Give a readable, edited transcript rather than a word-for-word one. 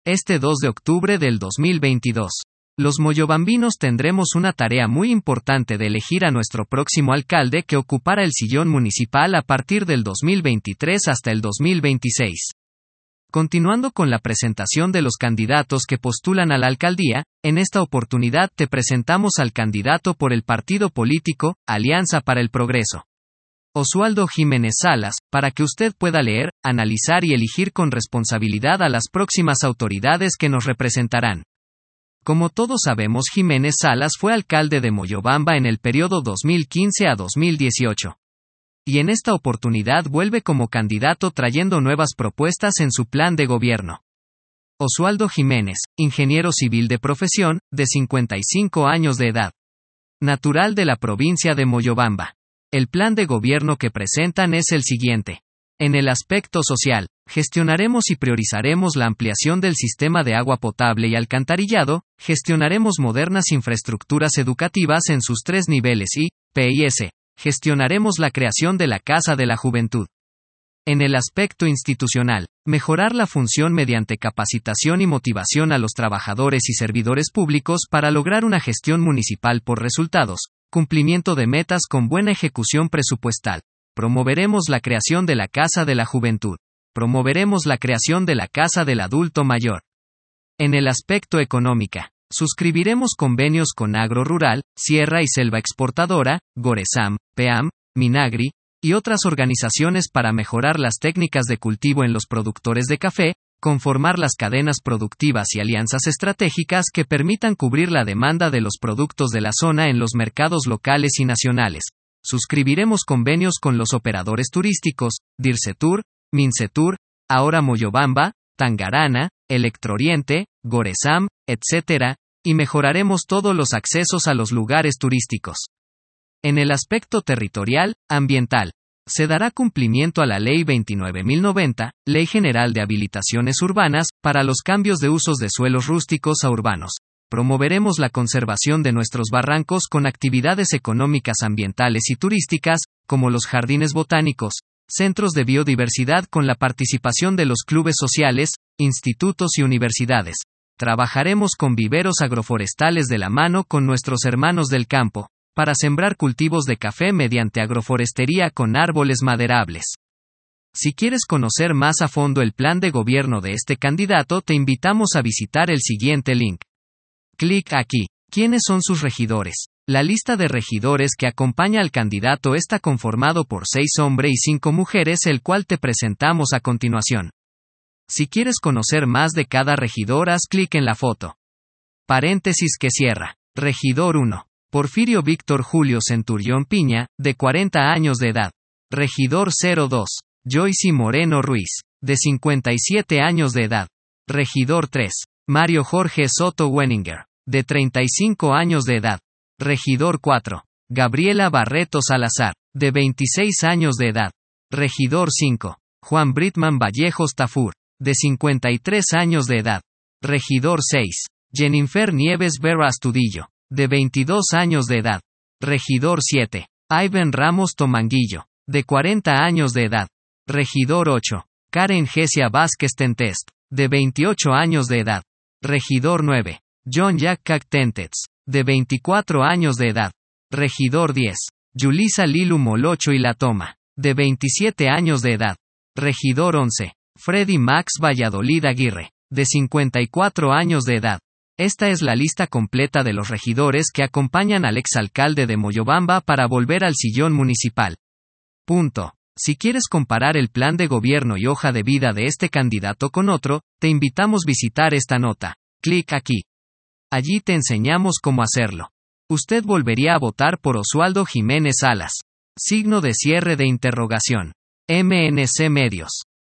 Este 2 de octubre del 2022. Los moyobambinos tendremos una tarea muy importante de elegir a nuestro próximo alcalde que ocupará el sillón municipal a partir del 2023 hasta el 2026. Continuando con la presentación de los candidatos que postulan a la alcaldía, en esta oportunidad te presentamos al candidato por el partido político, Alianza para el Progreso, Oswaldo Jiménez Salas, para que usted pueda leer, analizar y elegir con responsabilidad a las próximas autoridades que nos representarán. Como todos sabemos, Jiménez Salas fue alcalde de Moyobamba en el periodo 2015 a 2018. Y en esta oportunidad vuelve como candidato trayendo nuevas propuestas en su plan de gobierno. Oswaldo Jiménez, ingeniero civil de profesión, de 55 años de edad. Natural de la provincia de Moyobamba. El plan de gobierno que presentan es el siguiente. En el aspecto social, gestionaremos y priorizaremos la ampliación del sistema de agua potable y alcantarillado, gestionaremos modernas infraestructuras educativas en sus 3 niveles y, P&S, gestionaremos la creación de la Casa de la Juventud. En el aspecto institucional, mejorar la función mediante capacitación y motivación a los trabajadores y servidores públicos para lograr una gestión municipal por resultados, cumplimiento de metas con buena ejecución presupuestal. Promoveremos la creación de la Casa de la Juventud. Promoveremos la creación de la Casa del Adulto Mayor. En el aspecto económico, suscribiremos convenios con Agro Rural, Sierra y Selva Exportadora, Goresam, PEAM, Minagri, y otras organizaciones para mejorar las técnicas de cultivo en los productores de café, conformar las cadenas productivas y alianzas estratégicas que permitan cubrir la demanda de los productos de la zona en los mercados locales y nacionales. Suscribiremos convenios con los operadores turísticos, Dircetur, Mincetur, Ahora Moyobamba, Tangarana, Electrooriente, Goresam, etc., y mejoraremos todos los accesos a los lugares turísticos. En el aspecto territorial, ambiental, se dará cumplimiento a la Ley 29.090, Ley General de Habilitaciones Urbanas, para los cambios de usos de suelos rústicos a urbanos. Promoveremos la conservación de nuestros barrancos con actividades económicas ambientales y turísticas, como los jardines botánicos, centros de biodiversidad con la participación de los clubes sociales, institutos y universidades. Trabajaremos con viveros agroforestales de la mano con nuestros hermanos del campo, para sembrar cultivos de café mediante agroforestería con árboles maderables. Si quieres conocer más a fondo el plan de gobierno de este candidato, te invitamos a visitar el siguiente link. Clic aquí. ¿Quiénes son sus regidores? La lista de regidores que acompaña al candidato está conformado por 6 hombres y 5 mujeres, el cual te presentamos a continuación. Si quieres conocer más de cada regidor, haz clic en la foto. Paréntesis que cierra. Regidor 1. Porfirio Víctor Julio Centurión Piña, de 40 años de edad. Regidor 02. Joyce Moreno Ruiz, de 57 años de edad. Regidor 3. Mario Jorge Soto Wenninger, de 35 años de edad. Regidor 4. Gabriela Barreto Salazar, de 26 años de edad. Regidor 5. Juan Britman Vallejos Tafur, de 53 años de edad. Regidor 6. Jennifer Nieves Vera Astudillo, de 22 años de edad. Regidor 7. Ivan Ramos Tomanguillo, de 40 años de edad. Regidor 8. Karen Gesia Vázquez Tentest, de 28 años de edad. Regidor 9. John Jack Cactentets, de 24 años de edad. Regidor 10. Yulisa Lilu Molocho y La Toma, de 27 años de edad. Regidor 11. Freddy Max Valladolid Aguirre, de 54 años de edad. Esta es la lista completa de los regidores que acompañan al exalcalde de Moyobamba para volver al sillón municipal. Punto. Si quieres comparar el plan de gobierno y hoja de vida de este candidato con otro, te invitamos a visitar esta nota. Clic aquí. Allí te enseñamos cómo hacerlo. Usted volvería a votar por Oswaldo Jiménez Salas. Signo de cierre de interrogación. MNC Medios.